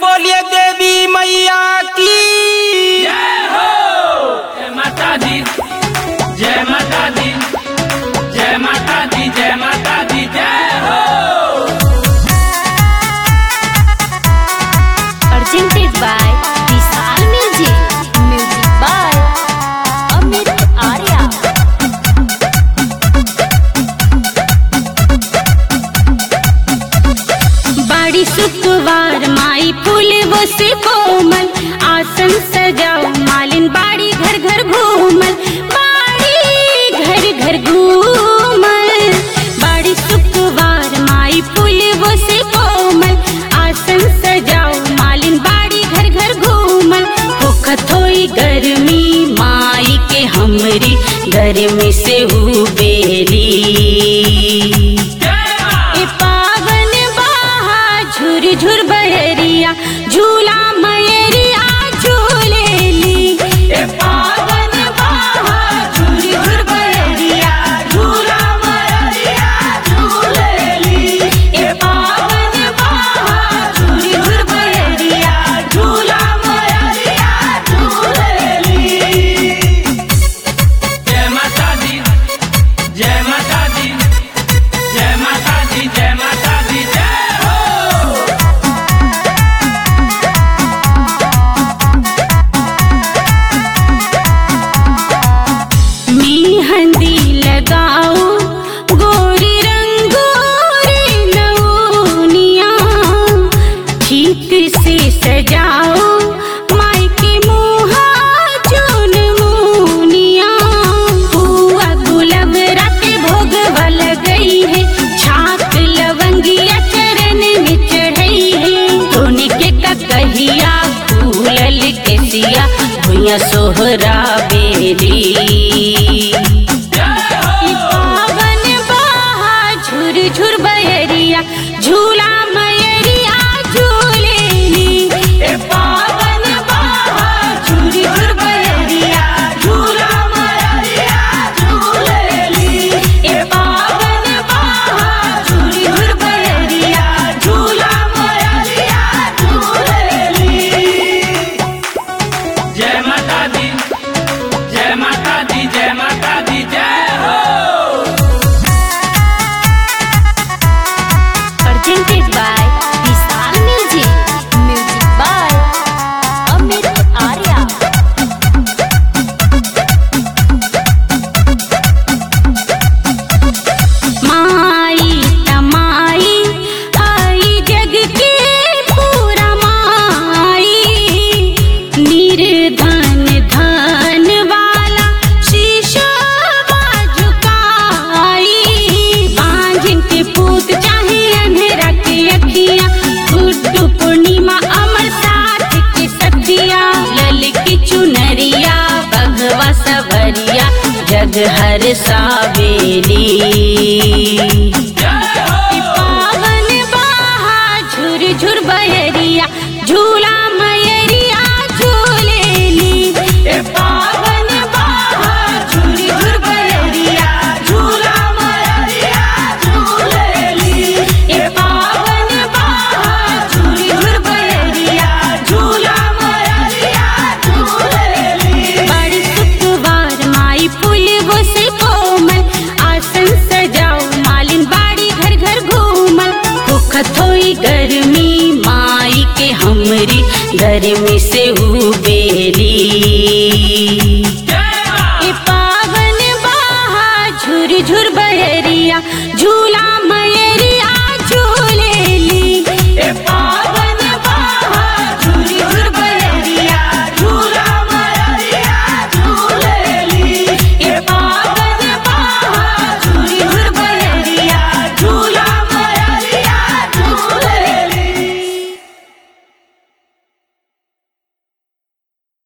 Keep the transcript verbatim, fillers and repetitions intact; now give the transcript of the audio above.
बोलिए देवी मैया की जय हो। जय माता दी, जय माता दी, जय माता दी, जय माता दी, जय हो। Presented by Vishal Music. Music by Amit Arya. बाड़ी शुक्रवार माई फूल वो से कोमल आसन सजाओ मालिन बाड़ी घर घर घूमल बाड़ी घर घर घूमल बाड़ी शुक्रवार माई फूल वो से कोमल आसन सजाओ मालिन बाड़ी घर घर घूमल होखत होई गर्मी माई के हमरी गर्मी से उबेरी झुर झुर बहरिया झूला मयरिया झूलेली ए पावन बाहा झुर झुर बहरिया झूला मयरिया झूलेली ए पावन बाहा झुर झुर बहरिया झूला मयरिया झूलेली। जय माता दी, जय माता दी, जय माता दी, जय माता दी, जय हो। मेहंदी लगाओ गोरी रंगोरी नौनिया ठीक से सजाओ माई के मुहा चुन मुनिया हुआ गुलाब रात भोगवा लगई है छाक लवंगिया चरण में चढ़ई है सोने के कहिया फूलल केसिया भुइया सोहरा बेरी पावन बाहा झुर झुर बहरिया झूला मयरिया झूलेली ए पावन बाहा झुर झुर बहरिया झूला मयरिया झूलेली ए पावन बाहा झुर झुर बहरिया झूला मयरिया झूलेली। जय माता दी, जय माता दी, जय माता दी, जय हो। Presented by Vishal Music. Music by Amit Arya. माई तमाई आई जग के पूरा माई निर्धन धन वाला शीशा झुकाई बांझिन के पूत चाहे अंधेरा के अखियां गुड्डू पूर्णिमा अमर साथ के सखिया लल की चुनरिया बघवा सवरिया जग हर सावेली पावन बाहा झुर झुर बहरिया झूला मयरिया झूलेली ए पावन बाहा झुर झुर बहरिया झूला मयरिया झूलेली ए पावन बाहा झुर झुर बहरिया झूला मयरिया झूलेली। बड़ी शुक्रवार माई फूल वो से कोमल आसन सजाओ मालिन बाड़ी घर घर घूमल होखत होई गर्मी माई के हमरी गर्मी से उबेरी ए पावन बाहा झुर झुर बहरिया झूला